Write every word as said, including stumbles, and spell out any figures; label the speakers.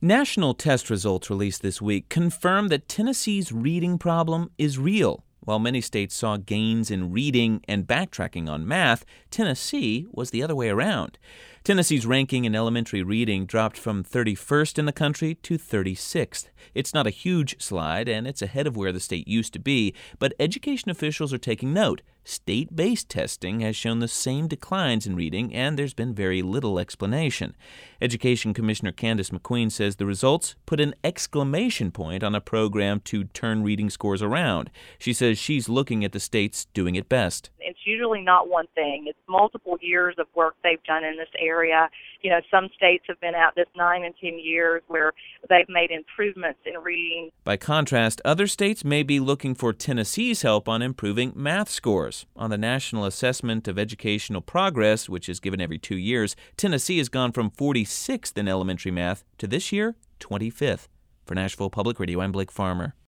Speaker 1: National test results released this week confirm that Tennessee's reading problem is real. While many states saw gains in reading and backtracking on math, Tennessee was the other way around. Tennessee's ranking in elementary reading dropped from thirty-first in the country to thirty-sixth. It's not a huge slide, and it's ahead of where the state used to be, but education officials are taking note. State-based testing has shown the same declines in reading, and there's been very little explanation. Education Commissioner Candace McQueen says the results put an exclamation point on a program to turn reading scores around. She says she's looking at the states doing it best.
Speaker 2: It's usually not one thing. It's multiple years of work they've done in this area. You know, some states have been at this nine and ten years where they've made improvements in reading.
Speaker 1: By contrast, other states may be looking for Tennessee's help on improving math scores. On the National Assessment of Educational Progress, which is given every two years, Tennessee has gone from forty-sixth in elementary math to this year, twenty-fifth. For Nashville Public Radio, I'm Blake Farmer.